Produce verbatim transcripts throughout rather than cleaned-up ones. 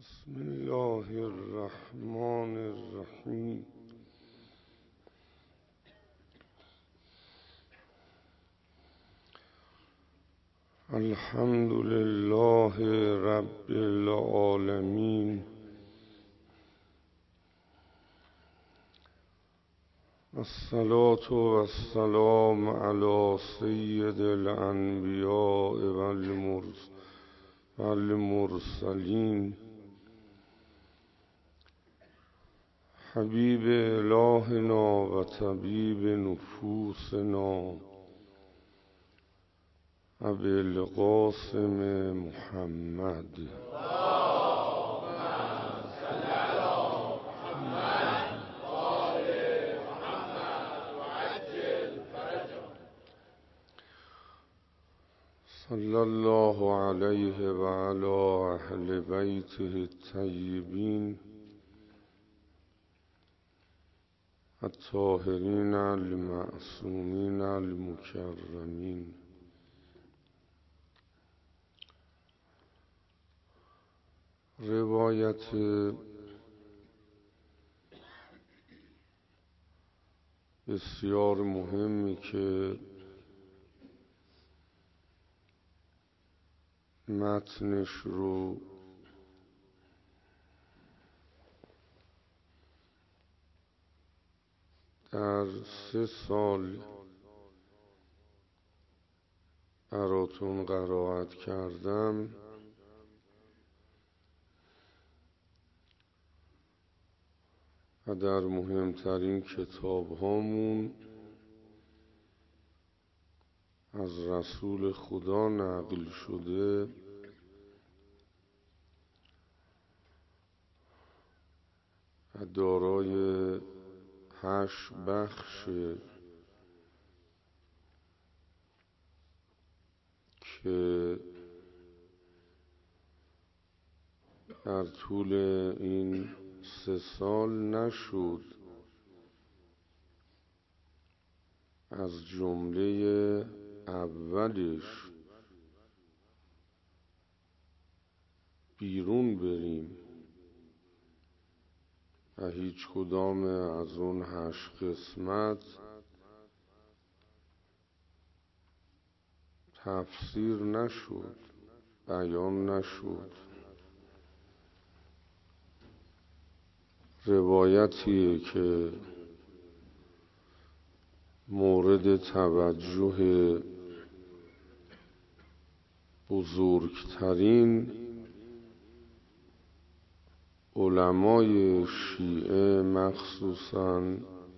بسم الله الرحمن الرحیم. الحمد لله رب العالمین، الصلاة والسلام علی سید الانبیاء والمرسلین، حبیب الهنا و طبیب نفوسنا ابی القاسم محمد. صلی الله علیه و علی اهل بیته الطیبین الطاهرین المعصومین المکرمین. روایت بسیار مهمی که متنش رو در سه سال براتون قرائت کردم و در مهمترین کتاب هامون از رسول خدا نقل شده و دارای هشت بخش که در طول این سه سال نشد از جمله اولش بیرون بریم و هیچ کدام از اون هشت قسمت تفسیر نشد، بیان نشد. روایتیه که مورد توجه بزرگترین علمای شیعه، مخصوصاً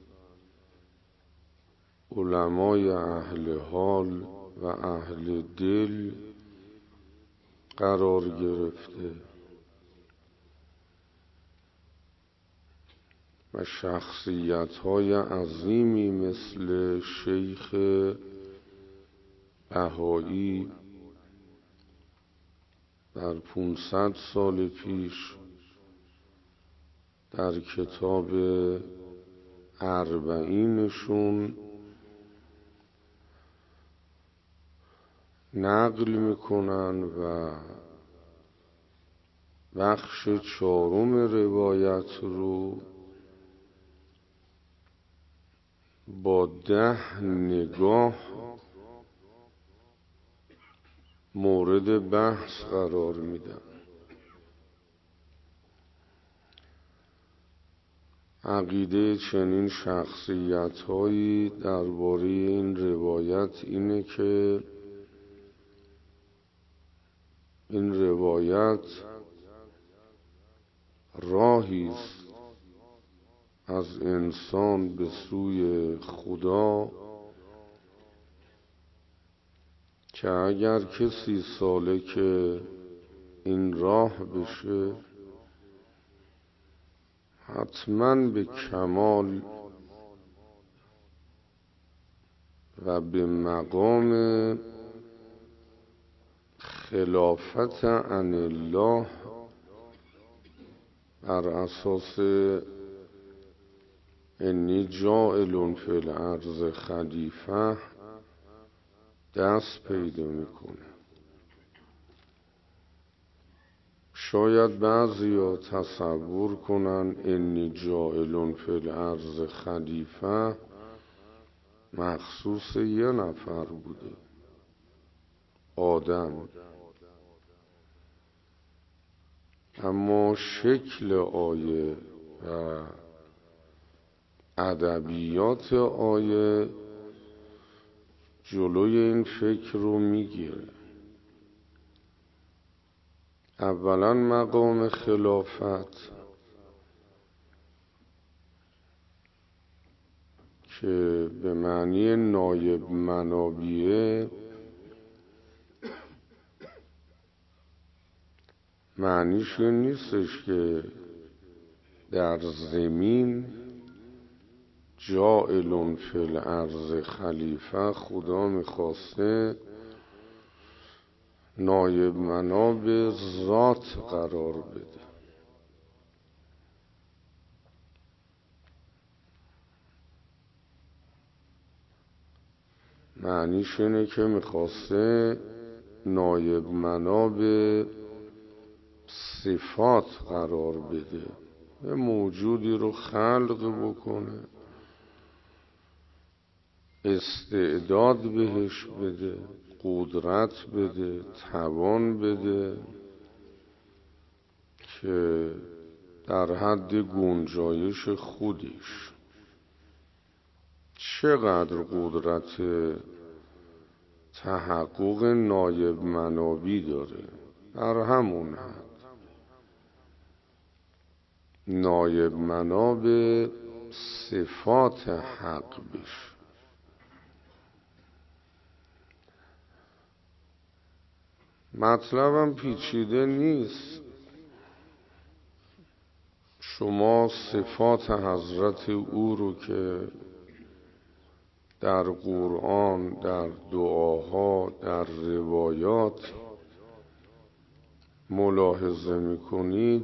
علمای اهل حال و اهل دل قرار گرفته و شخصیت‌های عظیمی مثل شیخ بهایی در پانصد سال پیش در کتاب اربعینشون نقل میکنن و بخش چهارم روایت رو با ده نگاه مورد بحث قرار میدن. عقیده چنین شخصیت هایی درباره این روایت اینه که این روایت راهی است از انسان به سوی خدا که اگر کسی سالک این راه بشه حتماً به کمال و به مقام خلافت عن الله بر اساس انی جاعل فی الارض خلیفه دست پیدا میکنه. شاید بعضیا تصور کنن انی جاعلون فی الارض خلیفه مخصوص یه نفر بوده، آدم. اما شکل آیه و ادبیات آیه جلوی این فکر رو میگیره. اولا مقام خلافت که به معنی نایب منابیه، معنیش این نیستش که در زمین جاعلون فی الارض خلیفه خدا میخواسته نایب مناب ذات قرار بده. معنیش اینه که میخواسته نایب مناب صفات قرار بده، یه موجودی رو خلق بکنه، استعداد بهش بده، قدرت بده، توان بده که در حد گنجایش خودش چقدر قدرت تحقق نایب منابی داره، در همون حد نایب مناب صفات حق بشه. مطلبم پیچیده نیست. شما صفات حضرت او رو که در قرآن، در دعاها، در روایات ملاحظه میکنید،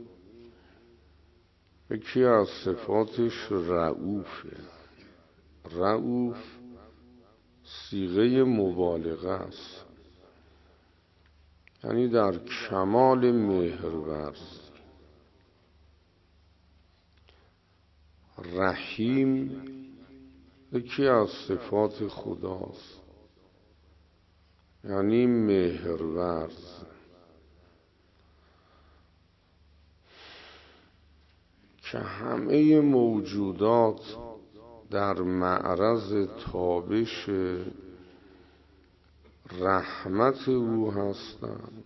یکی از صفاتش رؤوفه. رؤوف صیغه مبالغه است، یعنی در کمال مهرورزی. رحیم یکی از صفات خداست، یعنی مهرورز. که همه موجودات در معرض تابش رحمت او هستند.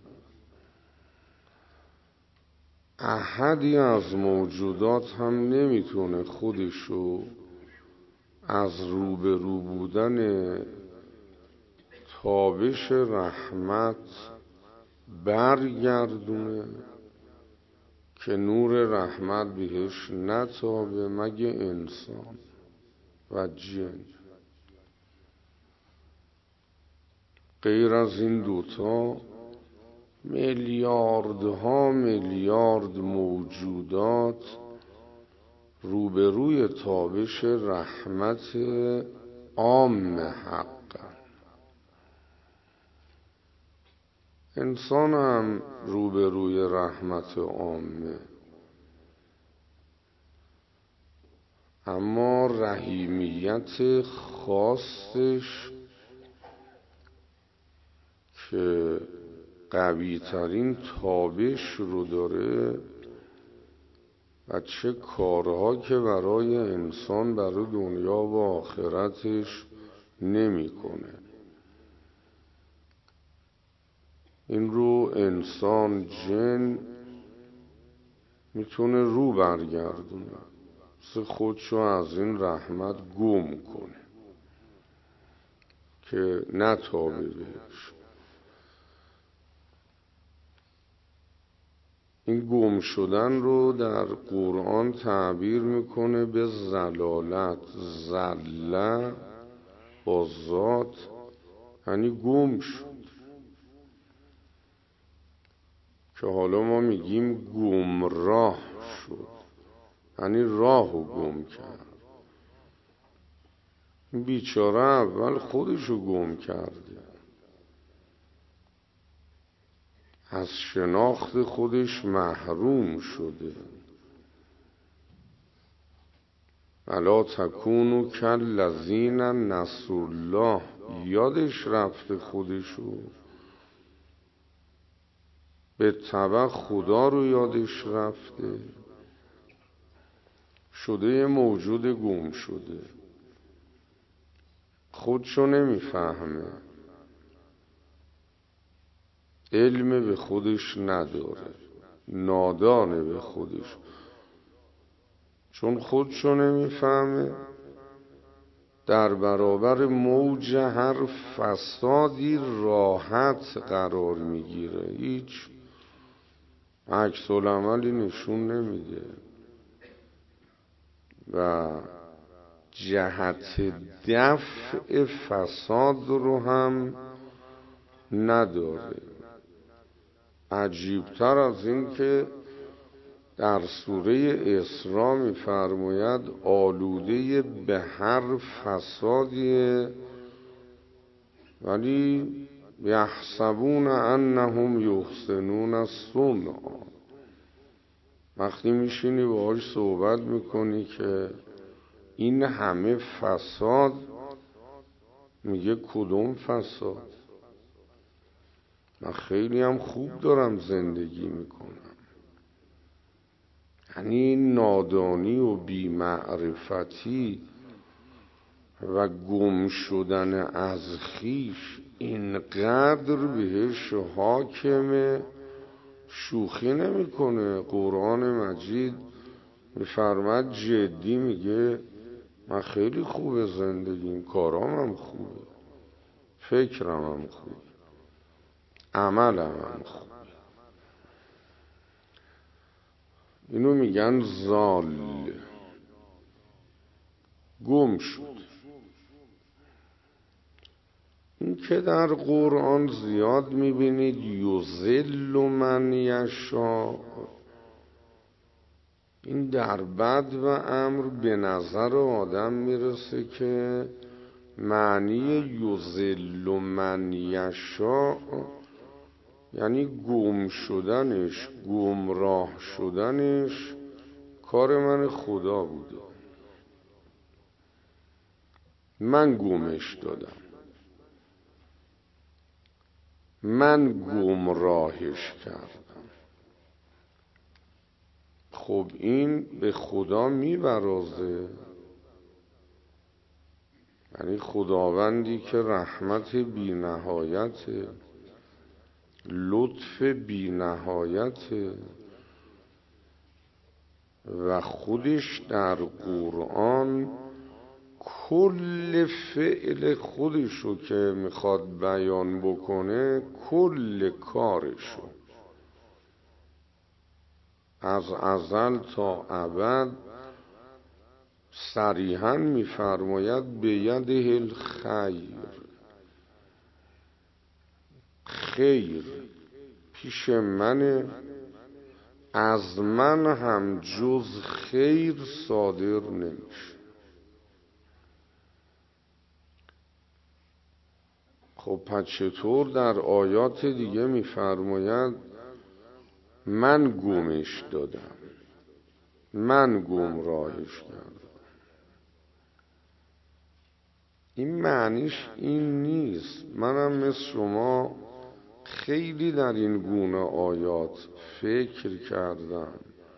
احدی از موجودات هم نمیتونه خودشو از روبرو بودن تابش رحمت برگردونه که نور رحمت بهش نتابه مگه انسان و جن. غیر از این دوتا میلیاردها میلیارد موجودات روبروی تابش رحمت عام حق. انسان هم روبروی رحمت عامه، اما رحیمیت خاصش که قوی ترین تابش رو داره و چه کارها که برای انسان برای دنیا و آخرتش نمیکنه. این رو انسان جن میتونه رو برگردونه، مثل خودشو از این رحمت گم کنه که نتابه بهش. این گم شدن رو در قرآن تعبیر میکنه به زلالت. زله با ذات یعنی گم شد، که حالا ما میگیم گمراه شد، یعنی راهو گم کرد. بیچاره اول خودشو گم کرده، از شناخت خودش محروم شده. الا تکونوا کالذین نسوا الله، یادش رفته خودشو، به تبع خدا رو یادش رفته، شده یه موجود گم شده، خودشو نمیفهمه، علم به خودش نداره، نادانه به خودش، چون خودشو نمیفهمه در برابر موج هر فسادی راحت قرار میگیره، هیچ عکس العملی نشون نمیده و جهت دفع فساد رو هم نداره. عجیبتر از این که در سوره اسراء می‌فرماید آلوده به هر فسادیه ولی یحسبون انهم یحسنون صنعا. وقتی میشینی باهاش صحبت میکنی که این همه فساد، میگه کدوم فساد؟ من خیلی هم خوب دارم زندگی میکنم. یعنی نادانی و بی‌معرفتی و گم شدن از خویش اینقدر بهش حاکمه، شوخی نمیکنه. قرآن مجید میفرماد جدی میگه من خیلی خوبه زندگیم، کارام هم خوبه، فکرم هم خوبه، عملم هم خوبه. اینو میگن زال، گم شد. این که در قرآن زیاد میبینید یضل من یشاء، این در بد و امر به نظر آدم میرسه که معنی یضل من یشاء یعنی گم شدنش، گمراه شدنش کار من خدا بوده، من گمش دادم، من گمراهش کردم. خب این به خدا میبرازه، یعنی خداوندی که رحمت بی نهایت، لطف بی نهایت و خودش در قرآن کل فعل خودشو که میخواد بیان بکنه، کل کارشو از ازل تا ابد صریحاً میفرماید به یده الخیر، خیر پیش منه، از من هم جز خیر صادر نمیشه. خب پس چطور در آیات دیگه میفرماید من گمش دادم، من گمراهش کردم؟ این معنیش این نیست. منم مثل شما خیلی در این گونه آیات فکر کردم،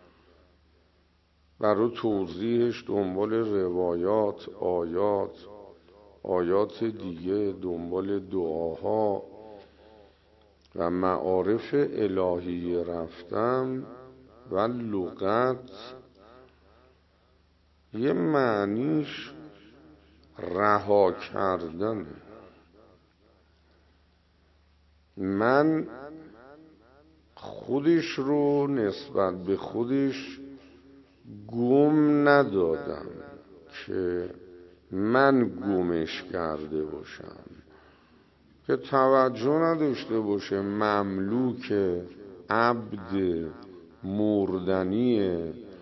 برای توضیحش دنبال روایات، آیات آیات دیگه، دنبال دعاها و معارف الهی رفتم و لغت یه معنیش رها کردن. من خودش رو نسبت به خودش گم ندادم که من گمش کرده باشم، که توجه نداشته باشه مملوک عبد مردنی،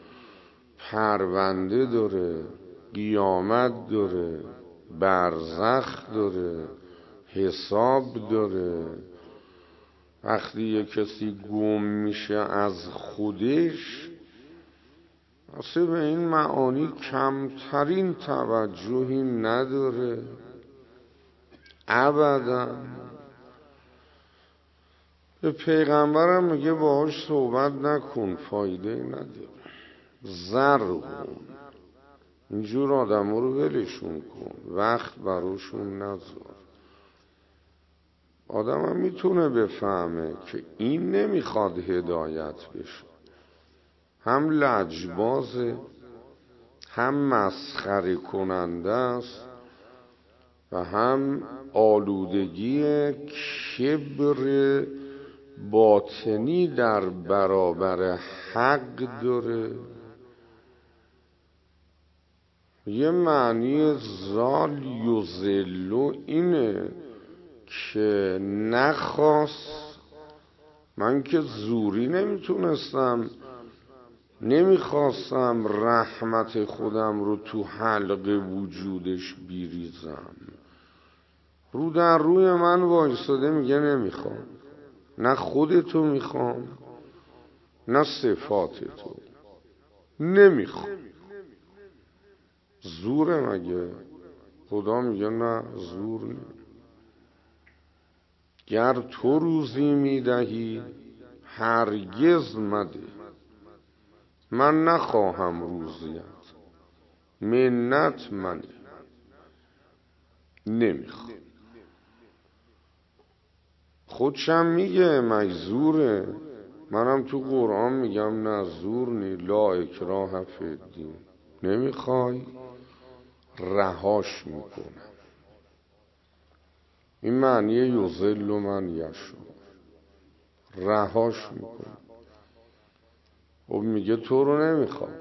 پرونده داره، قیامت داره، برزخ داره، حساب داره، وقتی یه کسی گم میشه از خودش، اصلا به این معانی کمترین توجهی نداره ابدا. به پیغمبرم میگه باهاش صحبت نکن، فایده نداره، زرگون اینجور آدم رو ولشون کن، وقت براشون نذار. آدم هم میتونه بفهمه که این نمیخواد هدایت بشه، هم لجبازه، هم مسخره کننده است و هم آلودگی کبر باطنی در برابر حق داره. یه معنی زال یذلو اینه که نخواست، من که زوری نمیتونستم نمیخواستم رحمت خودم رو تو حلق وجودش بیریزم، رو در روی من وایستاده میگه نمیخوام، نه خودتو میخوام نه صفاتتو نمیخوام. زوره مگه؟ خدا میگه نه زور نی. گر تو روزی میدهی هرگز مده، من نخواهم روزیت، منت منی، نمیخوام. خودشم میگه مجزوره، منم تو قرآن میگم نه زور نی، لا اکراه فی الدین، نمیخوای رهاش میکنم. این معنی یذل من یشاء، رهاش میکنم. خب میگه تو رو نمیخوام،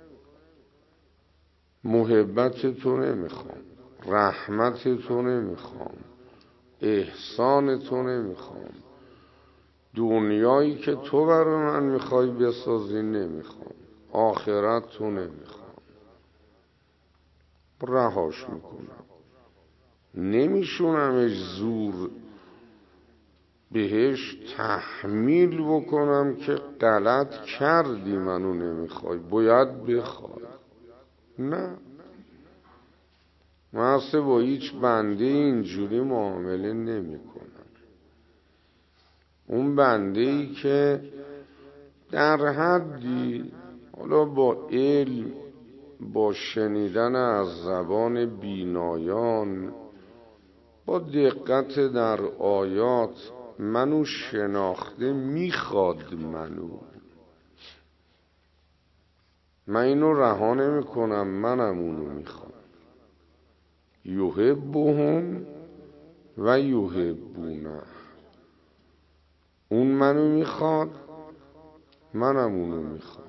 محبت تو نمیخوام، رحمت تو نمیخوام، احسان تو نمیخوام، دنیایی که تو برای من میخوای بسازی نمیخوام، آخرت تو نمیخوام، رهاش میکنم. نمیشونمش زور بهش تحمیل بکنم که غلط کردی منو نمیخوای باید بخوای. نه، من اصلا با هیچ بنده اینجوری معامله نمی کنم. اون بنده ای که در حدی حالا با علم، با شنیدن از زبان بینایان، با دقت در آیات منو شناخته میخواد منو، من اینو رها نمی کنم، منم اونو میخوام. یحبهم و یحبونه، اون منو میخواد منم اونو میخوام.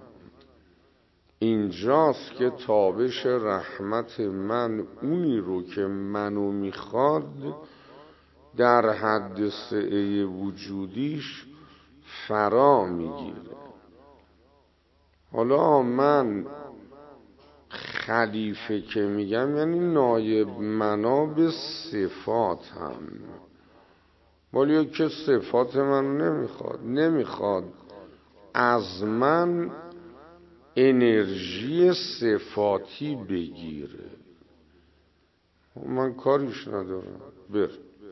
اینجاست که تابش رحمت من اونی رو که منو میخواد در حد سعه وجودیش فرا میگیره. حالا من خلیفه که میگم یعنی نایب مناب صفات هم، ولی که صفات من نمیخواد، نمیخواد از من انرژی صفاتی بگیره، من کاریش ندارم. بر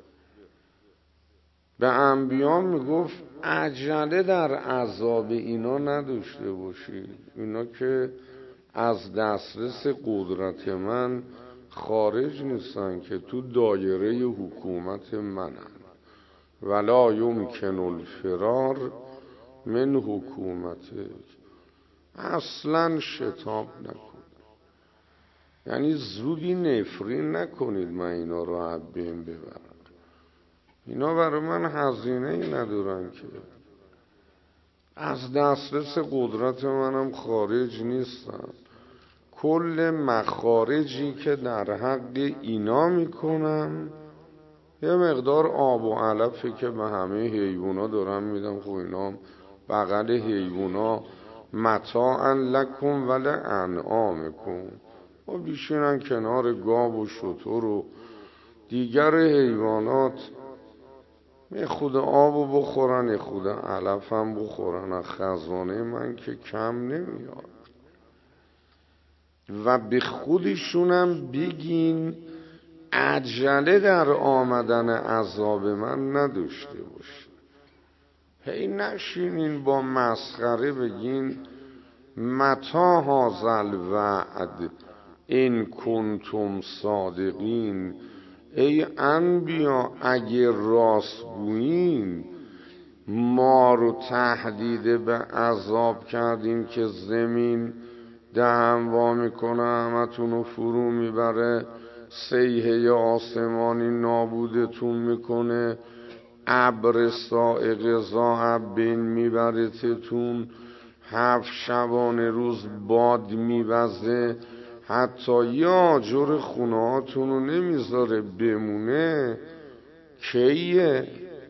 به انبیا میگفت عجله در عذاب اینا نداشته باشید، اینا که از دسترس قدرت من خارج نیستن، که تو دایره حکومت منن. ولا یمکن الفرار من حکومته، اصلا شتاب نکن، یعنی زودی نفرین نکنید من اینا رو عبیم ببرم. اینا برای من هزینه ای ندارن که، از دسترس قدرت منم خارج نیستن. کل مخارجی که در حق اینا میکنم یه مقدار آب و علفه که به همه حیوونا دارم میدم. خب اینا بغل حیوونا متاعا لکم ول انعامکم، و بیشینن کنار گاو و شتر و دیگر حیوانات یه خود آبو بخورن، یه خود علف هم بخورن، از خزانه من که کم نمیاد. و به خودشونم بگین عجله در آمدن عذاب من نداشته باشین. هی نشینین با مسخره بگین متا هذا الوعد این کنتم صادقین. ای انبیا اگه راست گویین ما رو تهدید به عذاب کردیم که زمین دهن وا میکنه همتون رو فرو میبره، سیحه آسمانی نابودتون میکنه، ابر صاعقه ذاهب بین میبرتتون، هفت شبانه روز باد میوزه، حتی یه آجر خونه هاتون رو نمیذاره بمونه. کیه؟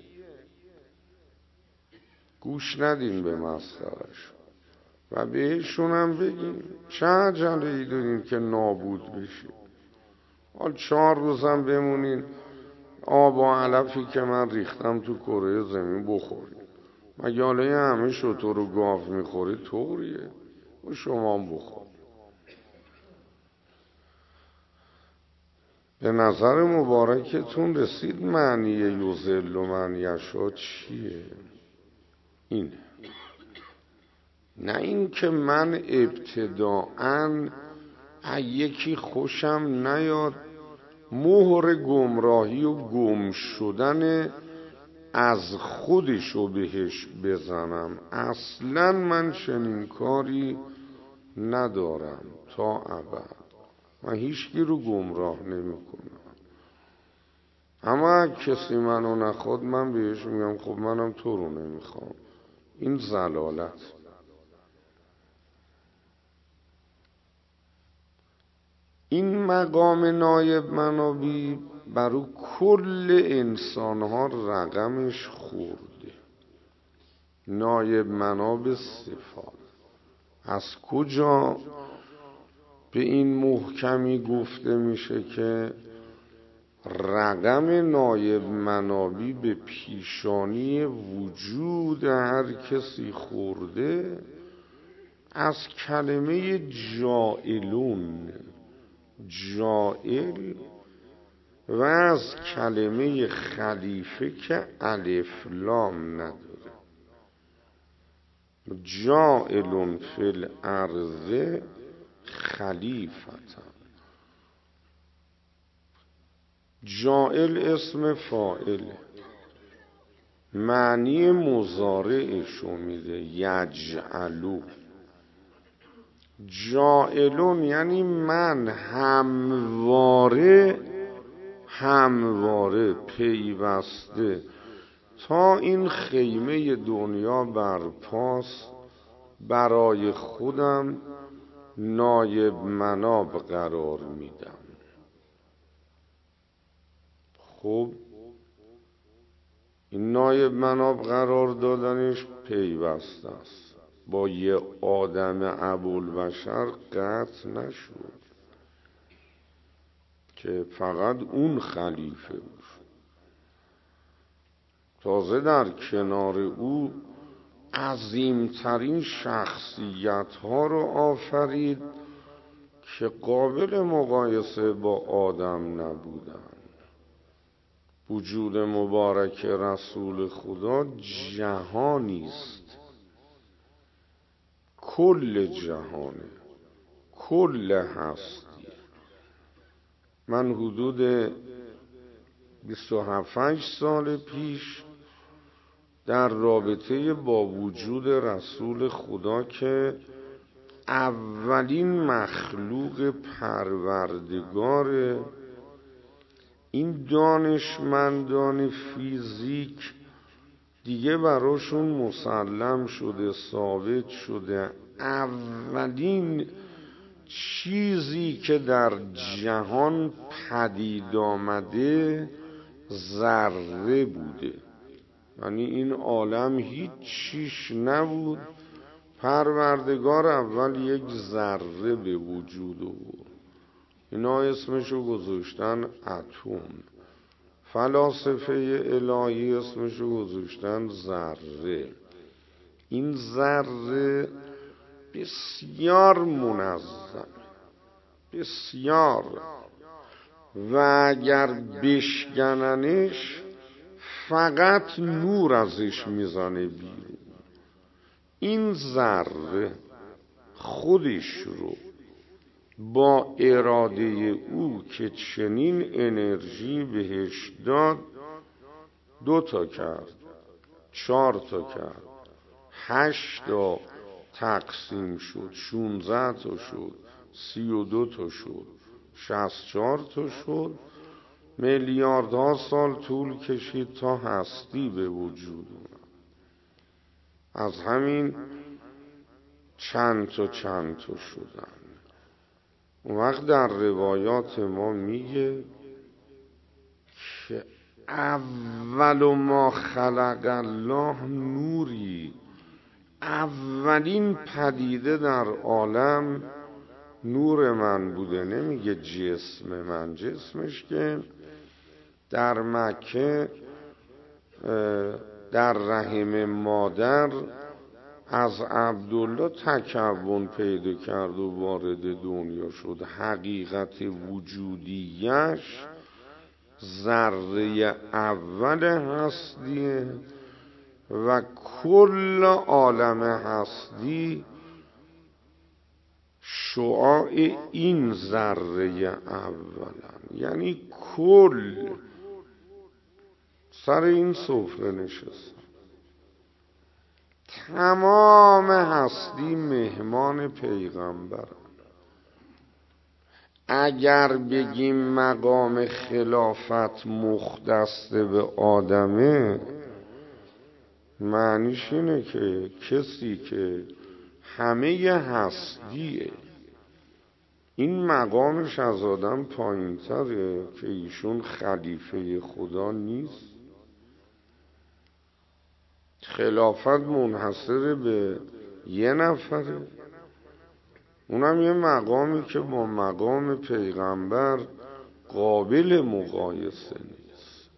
گوش ندین به مسخرش و بهشون هم بگین چه عجله ای دارین که نابود بشین. حال چهار روزم بمونین آب و علفی که من ریختم تو کره زمین بخورین. مگه حالا یه همه شتر و گاو میخوری طوریه؟ و شما هم بخور. به نظر مبارکتون رسید معنی یوزل و من یشا چیه؟ اینه. نه این که من ابتداعاً یکی خوشم نیاد مهر گمراهی و گم شدن از خودشو بهش بزنم. اصلاً من چنین کاری ندارم تا ابد. من هیچکی رو گمراه نمی کنم. اما کسی منو نخواد من بهش میگم خب منم تو رو نمیخوام. این ضلالت. این مقام نایب منابی برو کل انسان ها رقمش خورده. نایب مناب صفات از کجا به این محکمی گفته میشه که رقم نایب منابی به پیشانی وجود هر کسی خورده؟ از کلمه جائلون، جائل، و از کلمه خلیفه که الف لام نداره. جائلون فی الارض خلیفتا. جائل اسم فاعل، معنی مضارعشو میده یجعلو. جائلون یعنی من همواره همواره پیوسته تا این خیمه دنیا برپاست برای خودم نایب مناب قرار میدم. خب این نایب مناب قرار دادنش پیوسته است، با یه آدم ابوالبشر قطع نشد که فقط اون خلیفه بود. تازه در کنار او عظیمترین شخصیت ها رو آفرید که قابل مقایسه با آدم نبودن. وجود مبارک رسول خدا جهانی است، کل جهانه، کل هستی. من حدود بیست و هفت سال پیش در رابطه با وجود رسول خدا که اولین مخلوق پروردگار، این دانشمندان فیزیک دیگه براشون مسلم شده، ثابت شده اولین چیزی که در جهان پدید آمده ذره بوده. یعنی این عالم هیچ چیش نبود، پروردگار اول یک ذره به وجود آورد. اینا اسمشو گذاشتن اتم. فلاسفه الهی اسمشو گذاشتن ذره. این ذره بسیار منظم، بسیار، و اگر بشکننش فقط نور ازش میزنه بیرون. این ذره خودش رو با اراده او که چنین انرژی بهش داد دو تا کرد، چهار تا کرد، هشت تا تقسیم شد، شونزده تا شد، سی و دو تا شد، شصت و چهار تا شد. میلیاردها سال طول کشید تا هستی به وجود اومد. از همین چند تا چند تا شدن. اون وقت در روایات ما میگه که اول ما خلق الله نوری، اولین پدیده در عالم نور من بوده. نمیگه جسم من، جسمش که در مکه در رحم مادر از عبدالله تکون پیدا کرد و وارد دنیا شد. حقیقت وجودیش ذره اول هستیه و کل عالم هستی شعاع این ذره اولن. یعنی کل سر این سفره نشست، تمام هستی مهمان پیغمبر. اگر بگیم مقام خلافت مختص به آدمه، معنیش اینه که کسی که همه هستیه، این مقامش از آدم پایین تره که ایشون خلیفه خدا نیست. خلافت منحصر به یه نفره، اونم یه مقامی که با مقام پیغمبر قابل مقایسه نیست.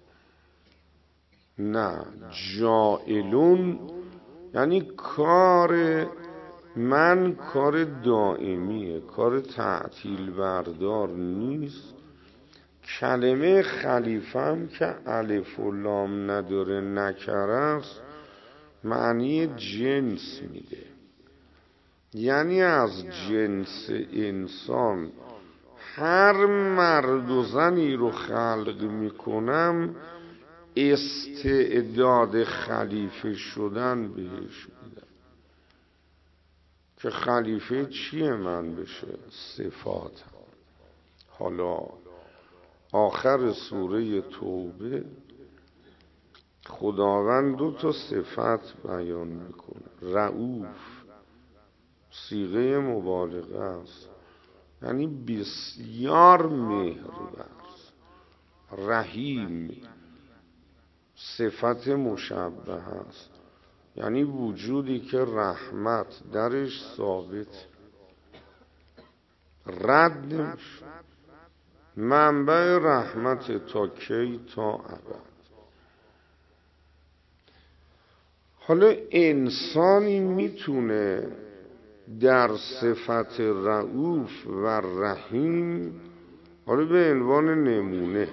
نه، جائلون یعنی کار من کار دائمیه، کار تعطیل بردار نیست. کلمه خلیفه هم که الف و لام نداره، نکره است، معنی جنس میده. یعنی از جنس انسان هر مرد و زنی رو خلق میکنم استعداد خلیفه شدن بهش میدم. که خلیفه چیه من بشه؟ صفات. حالا آخر سوره توبه خداوند دو تا صفت بیان میکنه. رؤوف صیغه مبالغه است، یعنی بسیار مهربان. رحیم صفت مشبه است، یعنی وجودی که رحمت درش ثابت، رد نمیشه. منبع رحمت تا کی؟ تا ابد. حالا انسانی میتونه در صفت رؤوف و رحیم، حالا به عنوان نمونه،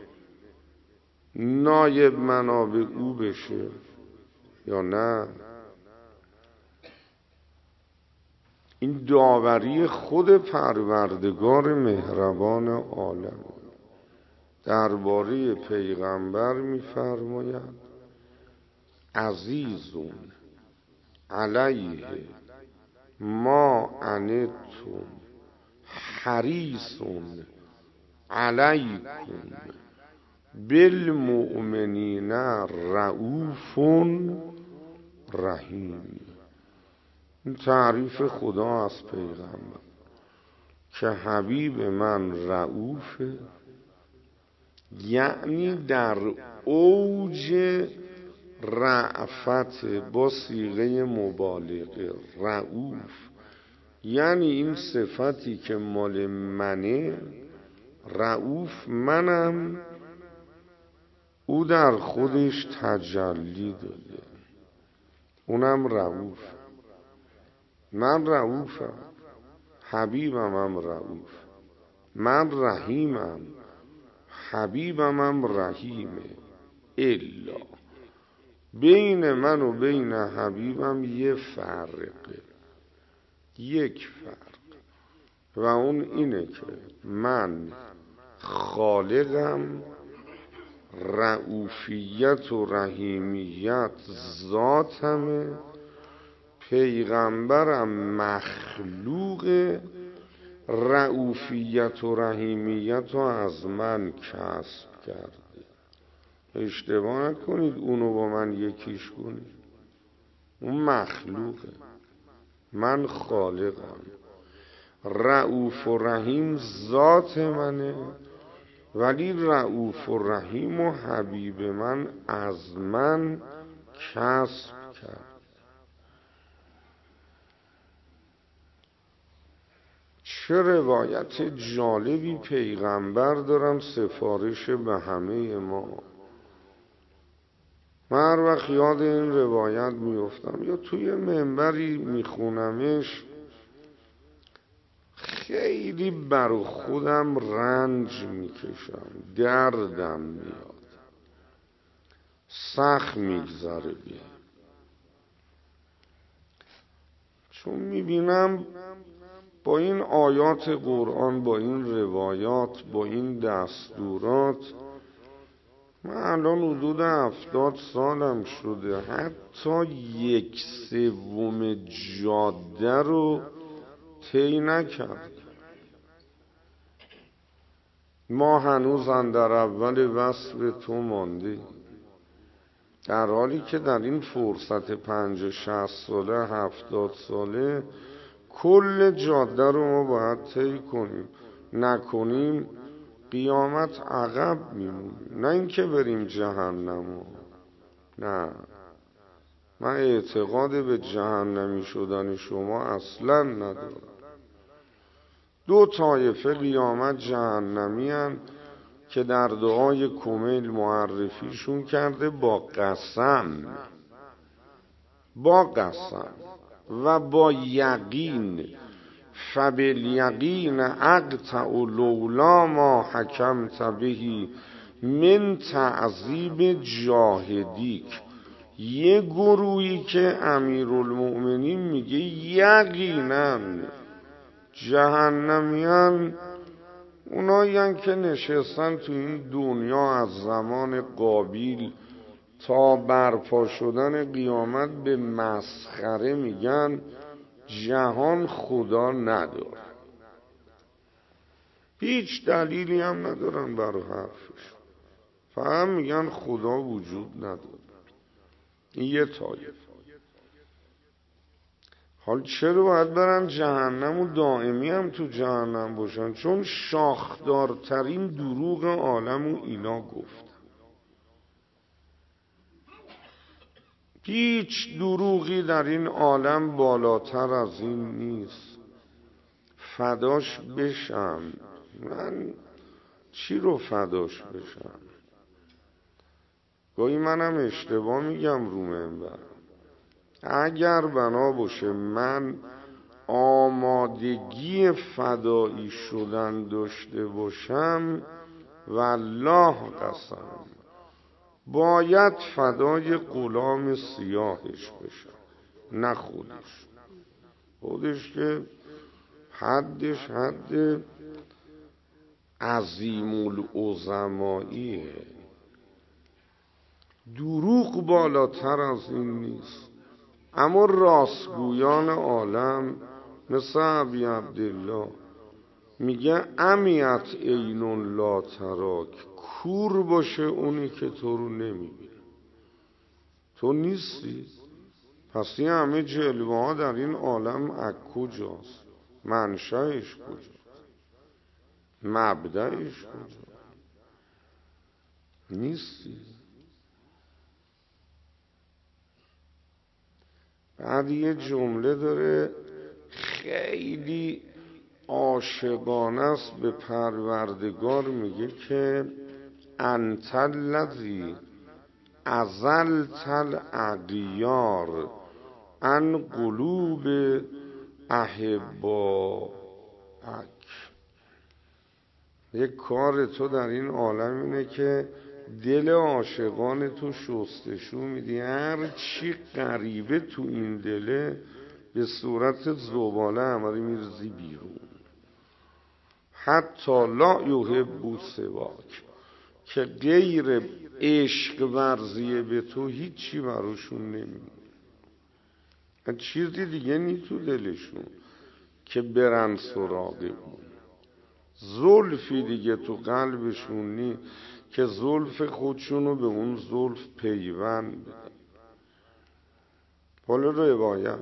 نایب منابع او بشه یا نه؟ این داوری خود پروردگار مهربان عالم درباره پیغمبر می‌فرماید عزیزون علیه ما عنتم حریصون علیکم بالمؤمنین رؤوف رحیم. این تعریف خدا از پیغمبر که حبیب من رؤوفه، یعنی در اوج رأفت با صیغه مبالغه. رؤوف یعنی این صفتی که مال منه، رؤوف منم او در خودش تجلی داده، اونم رؤوف. من رؤوفم، حبیبم هم رؤوف. من رحیمم، حبیبم هم رحیمه. الا بین من و بین حبیبم یه فرقه، یک فرق، و اون اینه که من خالقم، رؤوفیت و رحیمیت ذاتمه، پیغمبرم مخلوق، رؤوفیت و رحیمیت رو از من کسب کرده. اشتباه نکنید اونو با من یکیش کنید. اون مخلوقه، من خالقم. رؤوف و رحیم ذات منه، ولی رؤوف و رحیم و حبیب من از من کسب کرد. چه روایت جالبی پیغمبر دارن سفارش به همه ما. من هر وقت یاد این روایت میفتم یا توی منبری میخونمش، خیلی بر خودم رنج میکشم، دردم میاد، سخت میگذره بیم، چون میبینم با این آیات قرآن، با این روایات، با این دستورات، من الان حدود هفتاد سالم شده، حتی یک سوم جاده رو طی نکرد. ما هنوز اندر اول وصف تو مانده، در حالی که در این فرصت پنج شصت ساله هفتاد ساله کل جاده رو ما باید طی کنیم. نکنیم قیامت عقب میمونیم. نه اینکه بریم جهنم، نه، من اعتقاد به جهنمی شدن شما اصلا ندارم. دو طایفه قیامت جهنمی هن که در دعای کمیل معرفیشون کرده با قسم، با قسم و با یقین. فبالیقین اقطع لولا ما حکمت به من تعذیب جاهدیک. یه گروهی که امیرالمؤمنین میگه یقینا جهنمیان اونایی که نشستن تو این دنیا از زمان قابیل تا برپا شدن قیامت به مسخره میگن جهان خدا نداره. هیچ دلیلی هم ندارن برای حرفش، فقط میگن خدا وجود نداره. این یه طایفه. حال چرا باید برن جهنم و دائمی هم تو جهنم باشن؟ چون شاخدارترین دروغ عالم و اینا گفت. هیچ دروغی در این عالم بالاتر از این نیست. فداش بشم. من چی رو فداش بشم؟ گاهی منم اشتباه میگم رو منبر. اگر بنا باشه من آمادگی فدایی شدن داشته باشم، والله قسم باید فدای غلام سیاهش بشم، نه خودش. خودش که حدش حد عظیم العظماییه. دروغ بالاتر از این نیست. اما راستگویان عالم مثل ابی عبدالله میگه امیت عین لا تراک، کور باشه اونی که تو رو نمیبینه. تو نیستی، پس این همه جلوه ها در این عالم از کجاست؟ منشأش کجاست؟ مبدأش کجاست؟ نیستی. بعد یه جمله داره خیلی عاشقانه است به پروردگار، میگه که انت الذی ازلت الاغیار عن قلوب احبائک. یک کار تو در این عالم اینه که دل عاشقان تو شستشو میدی. هر چی غریبه تو این دله به صورت زباله همه میرزی بیرون. حتی لا یحب سواک، که غیر عشق ورزیه به تو هیچی براشون نمیده. چیزی دیگه نی تو دلشون که برن سراغ اون. زلفی دیگه تو قلبشون نی که زلف خودشونو به اون زلف پیوند بدن. حالا روایت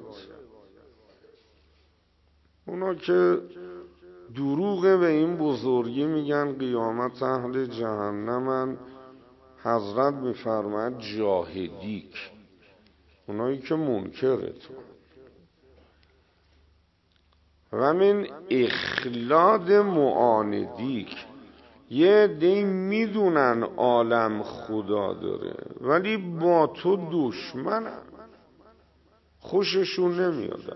اونا که دروغه به این بزرگی میگن قیامت اهل جهنمن، حضرت میفرماید جاهدیک، اونایی که منکره تو. و من اخلاد معاندیک، یه دی میدونن عالم خدا داره ولی با تو دشمنن، خوششون نمیادن.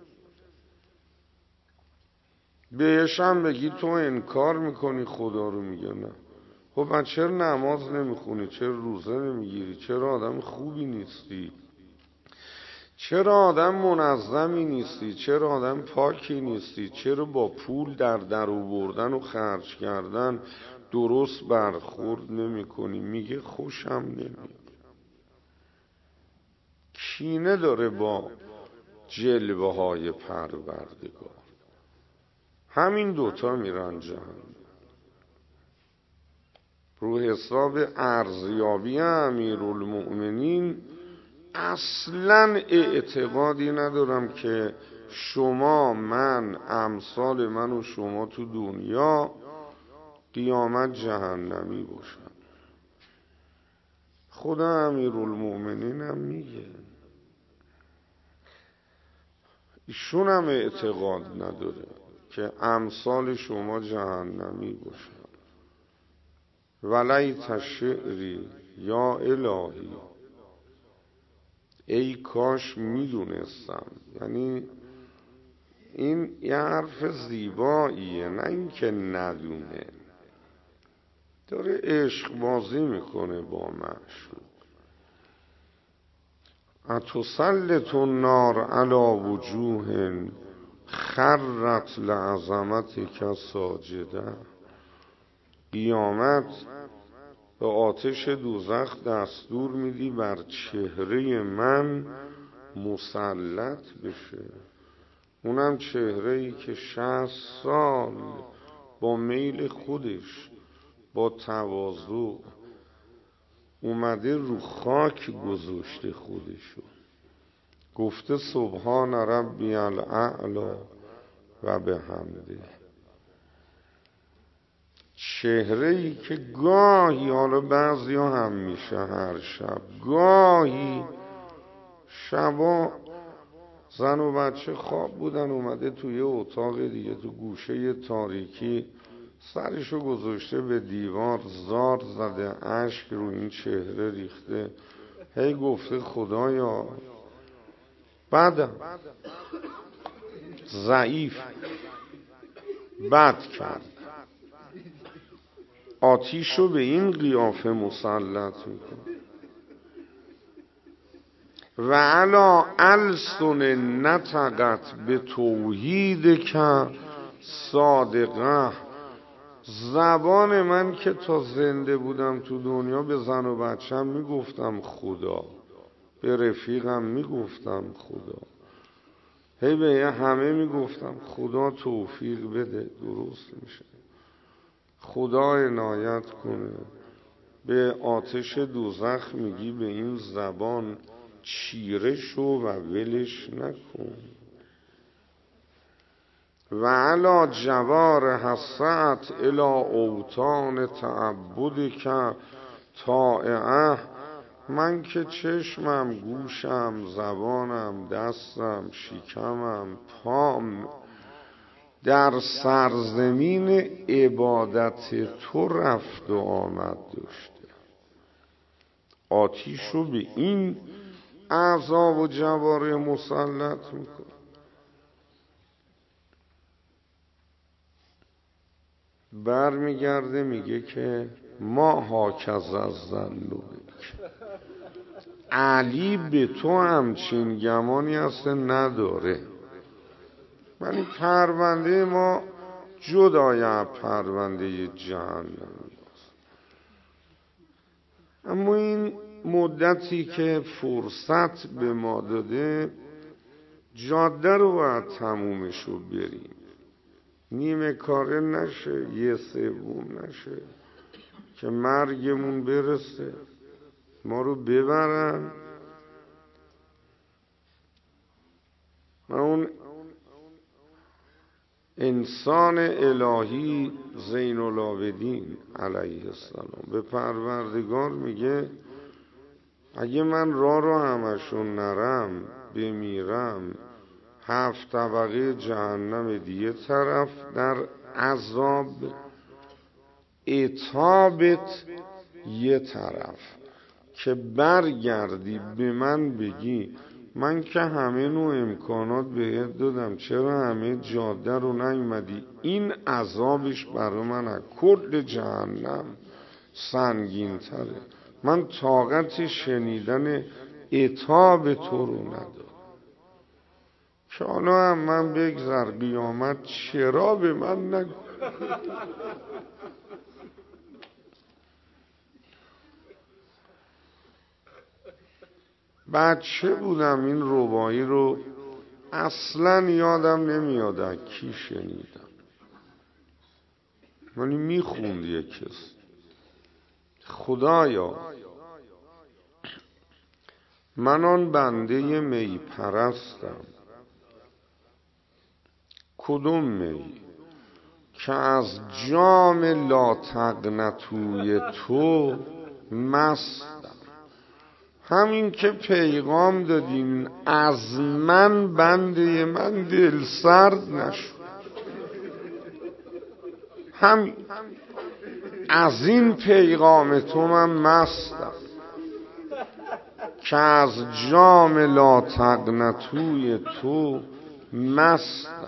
بهشم بگی تو انکار میکنی خدا رو، میگه نه. خب من چرا نماز نمیخونی؟ چرا روزه نمیگیری؟ چرا آدم خوبی نیستی؟ چرا آدم منظمی نیستی؟ چرا آدم پاکی نیستی؟ چرا با پول در در آوردن و خرج کردن درست برخورد نمی کنی؟ میگه خوشم نمیاد. کینه داره با جلوه های پروردگار. همین دوتا میرن جهنم. رو حساب ارزیابی امیرالمؤمنین اصلا اعتقادی ندارم که شما، من، امثال من و شما تو دنیا قیامت جهنمی باشن. خدا امیرالمؤمنین هم میگه، ایشون هم اعتقاد نداره که امثال شما جهنمی باشن. ولیت شعری یا الهی، ای کاش میدونستم. یعنی این یه حرف زیباییه، نه اینکه ندونه. داره عشق بازی میکنه با معشوق. اتسلط النار علی وجوه خرت لعظمتک ساجده. قیامت به آتش دوزخ دستور میدی بر چهره من مسلط بشه. اونم چهره‌ای که شصت سال با میل خودش، با تواضع اومده رو خاک گذاشته خودشو، گفته سبحان ربی الاعلی و بحمده. چهره‌ای که گاهی، حالا بعضی ها هم میشه هر شب، گاهی شبا زن و بچه خواب بودن، اومده توی اتاق دیگه تو گوشه تاریکی سرشو گذاشته به دیوار، زار زده، اشک رو این چهره ریخته، هی گفته خدایا بدم، ضعیف، بد کرد. آتیشو به این قیافه مسلط میکن. و علا السن نطقت به توحید که صادقه. زبان من که تا زنده بودم تو دنیا به زن و بچم میگفتم خدا، به رفیقم میگفتم خدا، هی به همه میگفتم خدا توفیق بده درست میشه، خدا عنایت کنه. به آتش دوزخ میگی به این زبان چیره شو و ولش نکن. و علا جوار حسعت الى اوتان تعبد که طائعه. من که چشمم، گوشم، زبانم، دستم، شکمم، پام در سرزمین عبادت تو رفت و آمد داشته. آتیش رو به این اعضا و جوارح مسلط میکنه. بر میگرده میگه که ما هاکز از ذنوبک، علی به تو همچین گمانی هست نداره، ولی پرونده ما جدای پرونده جهنم. اما این مدتی که فرصت به ما داده جاده رو باید تمومش رو بریم، نیمه کاره نشه، یه سوم نشه که مرگمون برسه ما رو ببرن و اون انسان الهی زین العابدین علیه السلام به پروردگار میگه اگه من راه رو همشون نرم بمیرم، هفت طبقه جهنم دیگه طرف در عذاب، عتابت یه طرف، که برگردی به من بگی من که همه نوع امکانات بهت دادم چرا همه جاده رو نیومدی، این عذابش برای من از کل جهنم سنگین تره، من طاقت شنیدن عتاب تو رو ندارم، که حالا هم من بگذر قیامت چرا به من نگو. بچه بودم این ربایی رو اصلا یادم نمیاد کی شنیدم، ولی میخوند یک کس. خدایا من آن بنده می پرستم، کدوم می؟ که از جام لا تقنطوی تو مستم. همین که پیغام دادین از من بنده من دل سرد نشد، هم از این پیغام تو من مستم که از جام لا تقنطوی تو مستم.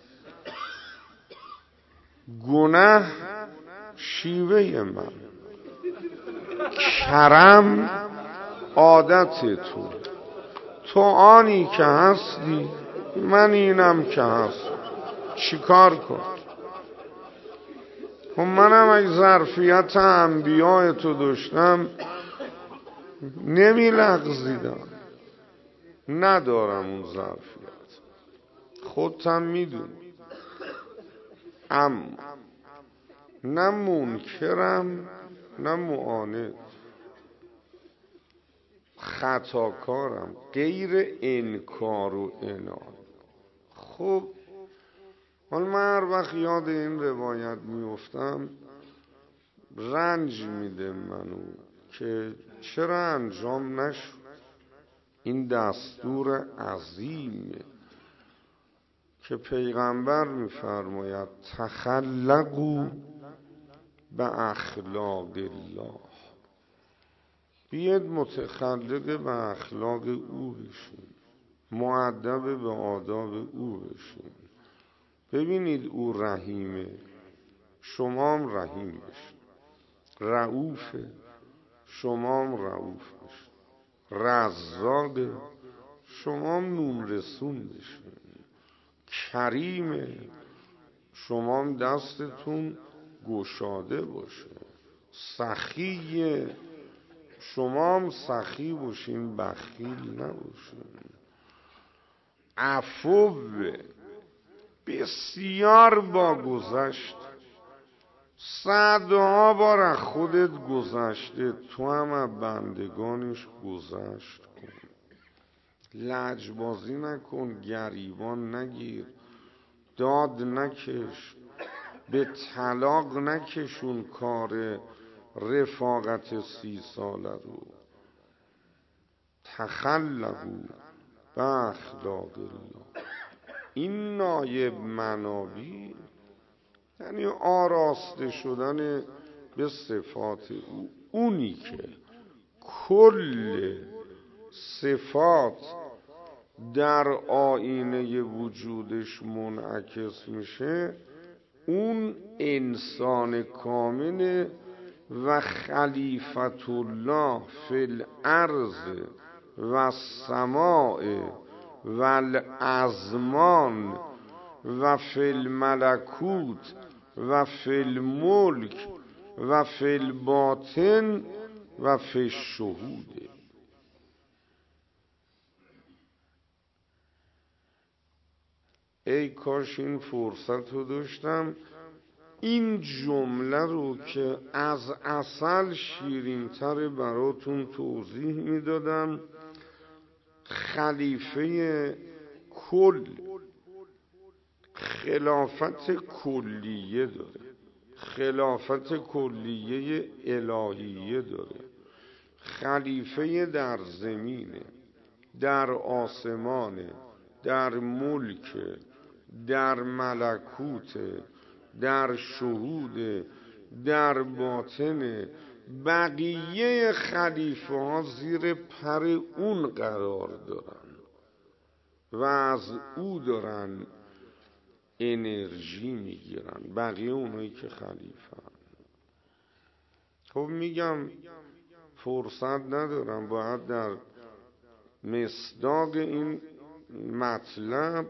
گناه شیوه من، کرم عادت تو، تو آنی که هستی من اینم که هست، چیکار کن؟ خب منم اگه ظرفیت انبیاء تو داشتم نمی لغزیدم، ندارم اون ظرفیت، خودتم میدونی. اما نه منکرم نه معاند، خطاکارم، غیر انکار و عناد. خب حالا من هر وقت یاد این روایت میفتم رنج میده منو که چرا انجام نشد. این دستور عظیمه که پیغمبر میفرماید تخلقوا به اخلاق الله، بیاید متخلق به اخلاق او بشین، مؤدب به آداب او بشین. ببینید او رحیمه، شما هم رحیم بشین، رؤوفه، شما هم رؤوف بشین، رزاقه، شما هم نون رسون بشین، کریمه، شما هم دستتون گشاده باشه، سخیه، شما هم سخی باشین بخیل نباشین، عفوه، بسیار با گذشت، صدها بار از خودت گذشته، تو هم از بندگانش گذشت کن، لجبازی نکن، گریبان نگیر، داد نکش، به طلاق نکشون کار رفاقت سی ساله رو. تخلقوا به اخلاق الله، این نایب منابی یعنی آراسته شدن به صفات او، اونی که کل صفات در آینه وجودش منعکس میشه، اون انسان کامل و خلیفت الله فی الارض و السماء و الازمان و فی الملکوت و فی الملک و فی الباطن و فی الشهود. ای کاش این فرصت رو داشتم این جمله رو که از عسل شیرین‌تر براتون توضیح میدادم. خلیفه کل خلافت کلیه داره، خلافت کلیه الهیه داره، خلیفه در زمینه، در آسمانه، در ملک، در ملکوت، در شهود، در باطن. بقیه خلیفه ها زیر پر اون قرار دارن و از او دارن انرژی میگیرن، بقیه اونایی که خلیفه هن. خب میگم فرصت ندارم، باید در مصداق این مطلب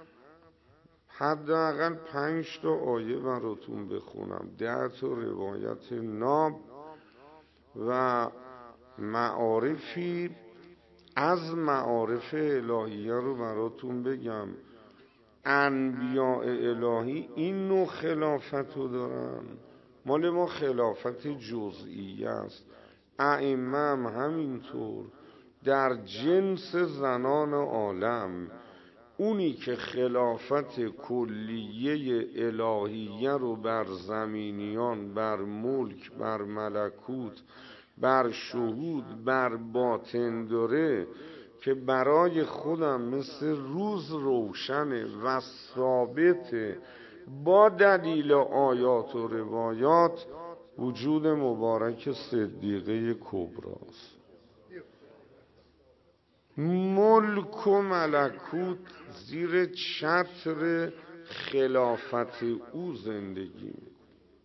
حداقل پنج تا آیه براتون بخونم، ده تا روایت ناب و معارفی از معارف الهیه رو براتون بگم. انبیاء الهی این نوع خلافت رو دارن، مال ما خلافت جزئیه است. ائمه هم همینطور. در جنس زنان عالم اونی که خلافت کلیه الهیه رو بر زمینیان، بر ملک، بر ملکوت، بر شهود، بر باطن داره که برای خودم مثل روز روشنه و ثابته با دلیل آیات و روایات، وجود مبارک صدیقه کبراست. ملک و ملکوت زیر چتر خلافت او زندگی میکنه.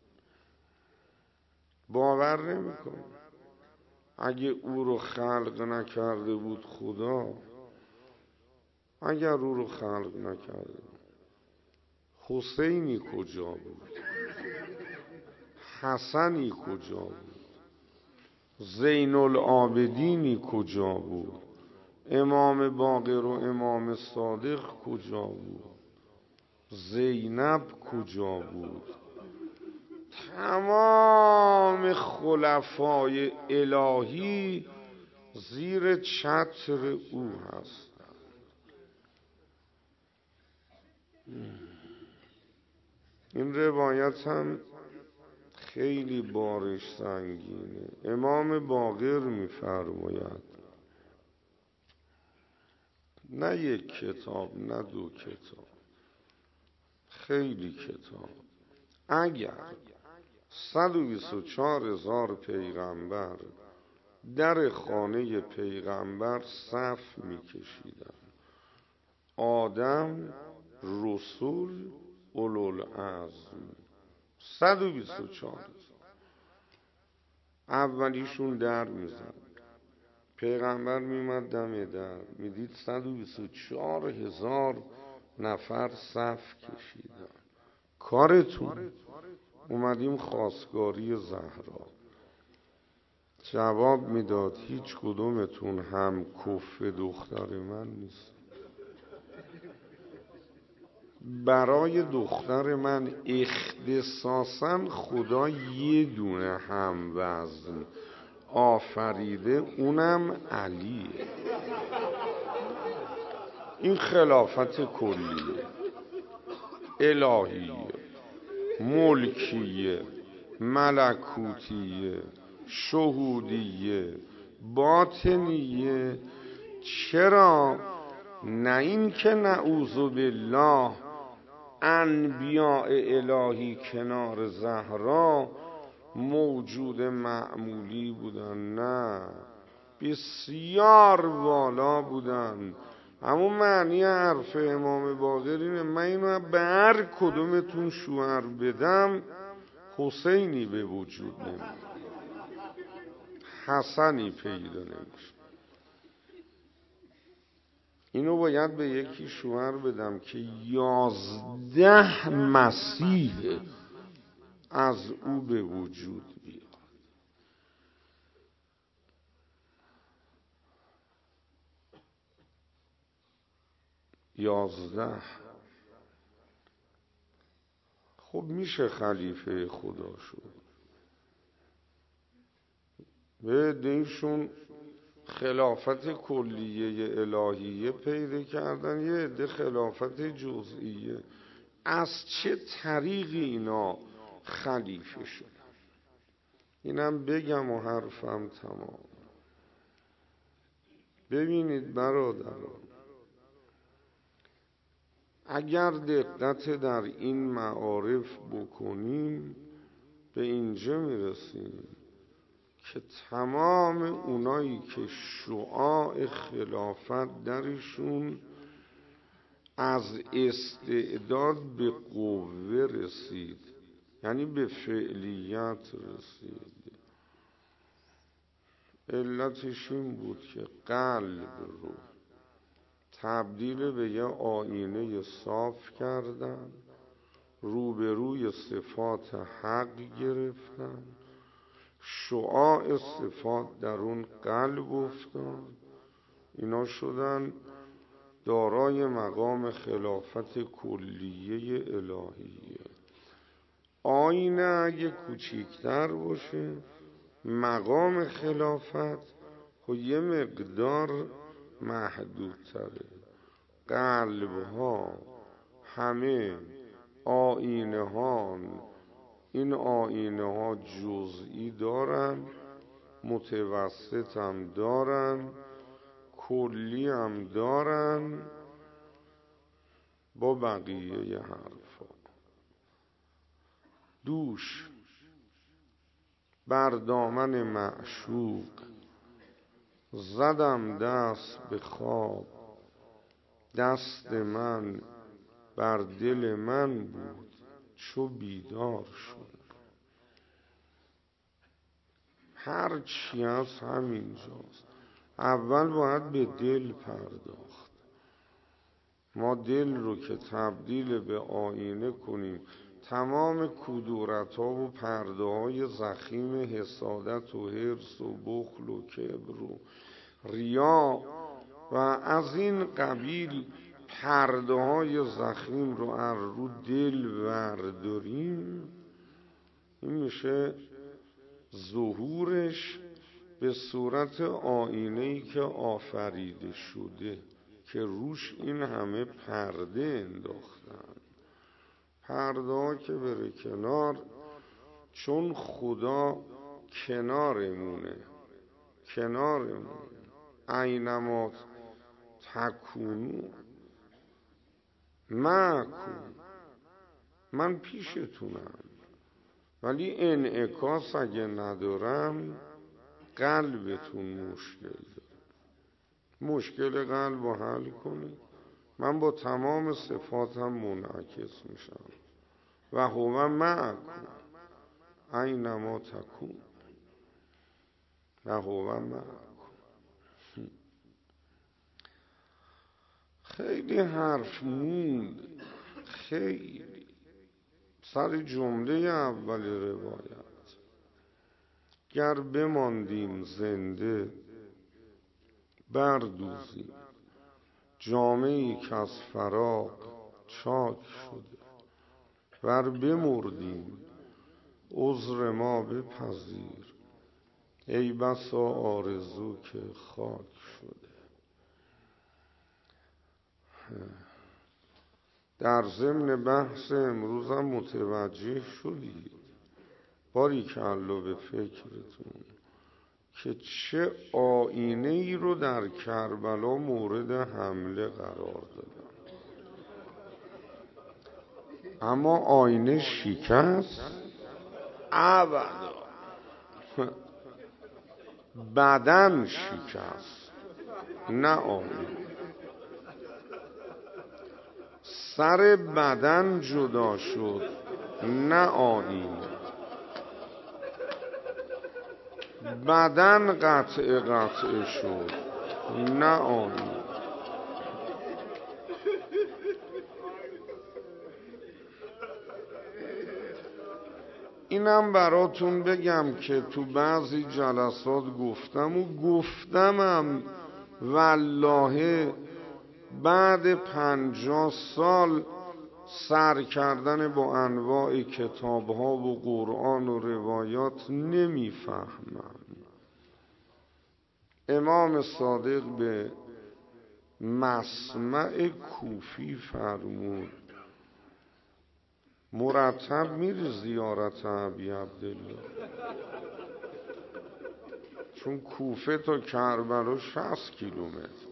باور نمیکنه اگه او رو خلق نکرده بود خدا، اگر او رو خلق نکرده بود، حسینی کجا بود؟ حسنی کجا بود؟ زین العابدینی کجا بود؟ امام باقر و امام صادق کجا بود؟ زینب کجا بود؟ تمام خلفای الهی زیر چتر او هست. این روایت هم خیلی بارش سنگینه. امام باقر می‌فرماید نه یک کتاب، نه دو کتاب، خیلی کتاب، اگر صد و بیست و چهار هزار پیغمبر در خانه پیغمبر صف میکشیدن، آدم، رسول، اولوالعزم، صد و بیست و چهار اولیشون در میزد، پیغمبر میمد دم در، میدید صد و بیست و چهار هزار نفر صف کشیدن. کارتون؟ اومدیم خواستگاری زهرا. جواب میداد هیچ کدومتون هم کف دختر من نیست. برای دختر من اختصاصا خدا یه دونه هم وزن آفریده، اونم علیه. این خلافت کلیه، الهیه، ملکیه، ملکوتیه، شهودیه، باطنیه. چرا؟ نه این که نعوذ بالله انبیاء الهی کنار زهرا موجود معمولی بودن، نه بسیار والا بودن. همون معنی حرف امام باقر اینه من اینو به هر کدومتون شوهر بدم حسینی به وجود نمیاد، حسنی پیدا نمیشه. اینو باید به یکی شوهر بدم که یازده مسیح از او به وجود بیاد. یازده. خب میشه خلیفه خدا شد. به دیشون خلافت کلیه الهیه پیدا کردن، یه عده خلافت جزئیه. از چه طریقی اینا خلیفه شدن؟ اینم بگم و حرفم تمام. ببینید برادران، اگر دقت در این معارف بکنیم به اینجا میرسیم که تمام اونایی که شعاع خلافت درشون از استعداد به قوه رسید، یعنی به فعلیت رسید، علتش این بود که قلب رو تبدیل به یه آینه صاف کردن، روبروی صفات حق گرفتن، شعاع صفات در اون قلب افتاد، اینا شدن دارای مقام خلافت کلیه الهیه. آینه اگه کوچیکتر باشه مقام خلافت خب یه مقدار محدودتره. قلب ها همه آینه هان، این آینه ها جزئی دارن، متوسط هم دارن، کلی هم دارن، با بقیه حرفا. دوش بر دامن معشوق زدم دست به خواب، دست من بر دل من بود چو بیدار شد. هر چی از همینجاست. اول باید به دل پرداخت. ما دل رو که تبدیل به آینه کنیم، تمام کدورت ها و پرده های زخیم حسادت و حرص و بخل و کبر و ریا و از این قبیل پرده های زخیم رو از رو دل ورداریم، این میشه ظهورش به صورت آینه‌ای که آفریده شده که روش این همه پرده انداختن. پرده ها که بره کنار، چون خدا کنارمونه، کنارمونه. اینما تکونو معکم، من پیشتونم، ولی انعکاس اگه ندارم قلبتون مشکل داره. مشکل قلب رو حل کنید، من با تمام صفاتم منعکس میشم. و هو معکم اینما تکون و هو معکم. خیلی حرف موند، خیلی سر جمله اول روایت. گر بماندیم زنده بردوزیم جامه‌ای که از فراق چاک شده، ور بمردیم عذر ما بپذیر ای بسا آرزو که خاک شده. در ضمن بحث امروزم متوجه شدید باریکالله به فکرتون که چه آینه ای رو در کربلا مورد حمله قرار دادن، اما آینه شکست؟ ابدا. بدن شکست نه آینه. سر بدن جدا شد نه آینه. بدن قطع قطع شد نه آینه. اینم براتون بگم که تو بعضی جلسات گفتم و گفتمم والله بعد پنجاه سال سر کردن با انواع کتاب ها و قرآن و روایات نمیفهمم. امام صادق به مسمع کوفی فرمود مرتب میری زیارت ابی عبدالله، چون کوفه تا کربلا شصت کیلومتر.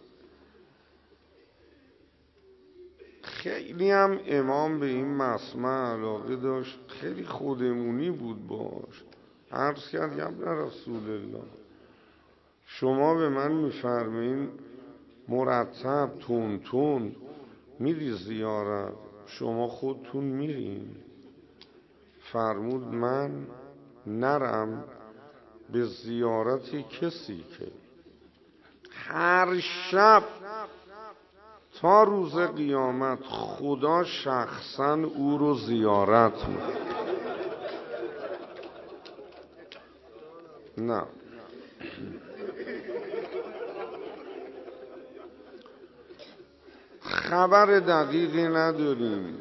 خیلی هم امام به این مسمع علاقه داشت، خیلی خودمونی بود باش. عرض کرد یا ابن رسول الله شما به من میفرمین مرتب تون تون میری زیارت، شما خودتون میرین؟ فرمود من نرم به زیارت کسی که هر شب تا روز قیامت خدا شخصا او رو زیارت میکنه. نه خبر دقیقی نداریم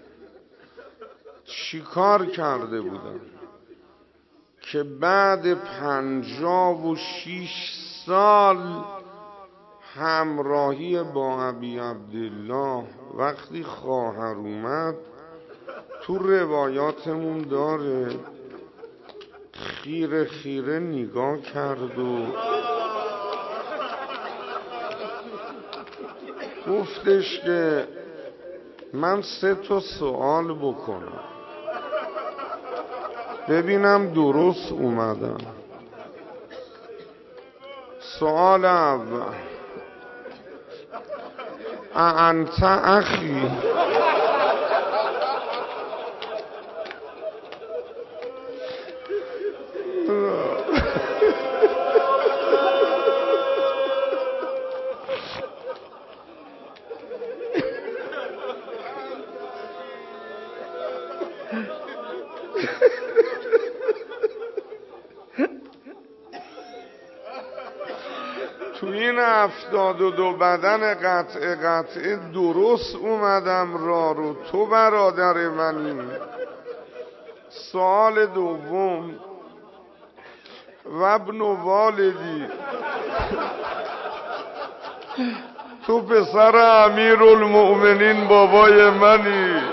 چی کار کرده بودن که بعد پنجاه و شیش سال همراهی با ابی عبدالله وقتی خواهر اومد تو روایاتمون داره خیره خیره نگاه کرد و گفتش که من سه تا سوال بکنم ببینم درست اومدم. سوال اول انت اخی؟ تو این هفتاد و دو بدن قطع قطع درست اومدم را رو، تو برادر منی. سوال دوم و ابن والدی، تو پسر امیر المؤمنین بابای منی.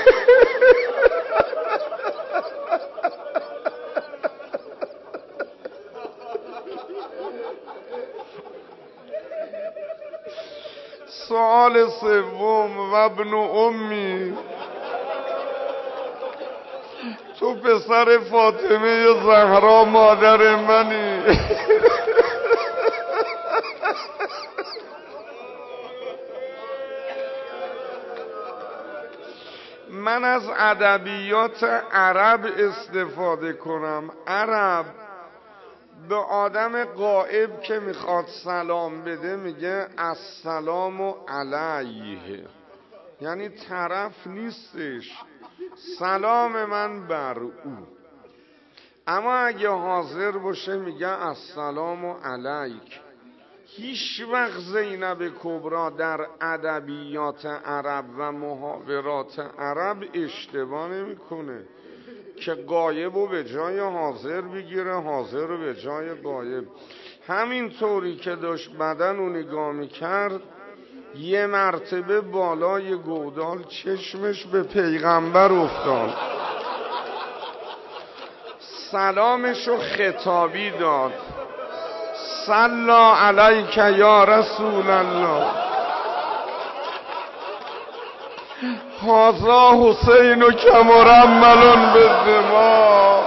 سوال سوم و ابن امی، تو پسر فاطمه زهرا مادر منی. من از ادبیات عرب استفاده کنم. عرب به آدم غائب که میخواد سلام بده میگه السلام علیه، یعنی طرف نیستش، سلام من بر او. اما اگه حاضر باشه میگه السلام علیک. هیچ وقت زینب کبرا در ادبیات عرب و محاورات عرب اشتباه نمیکنه که غایب رو به جای حاضر بگیره، حاضر رو به جای غایب. همین طوری که داشت بدن رو نگاه میکرد یه مرتبه بالای گودال چشمش به پیغمبر افتاد، سلامش رو خطابی داد. صلی علیک یا رسول الله. هذا حسین که مرمل بالدماء.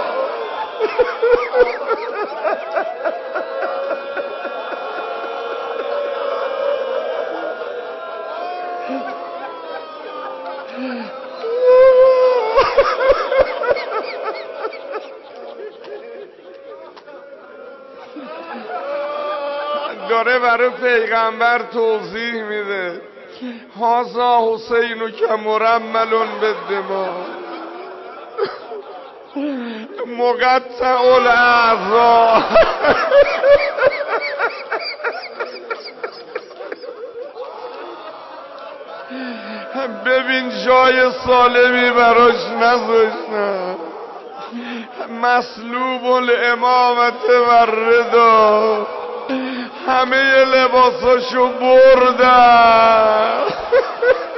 داره برای پیغمبر توضیح میده هذا حسین که مرمل بالدماء مقطع الاعضاء. ببین جای سالمی براش نذاشتن. مسلوب الامامت و الردا، همه لباساشو بردن.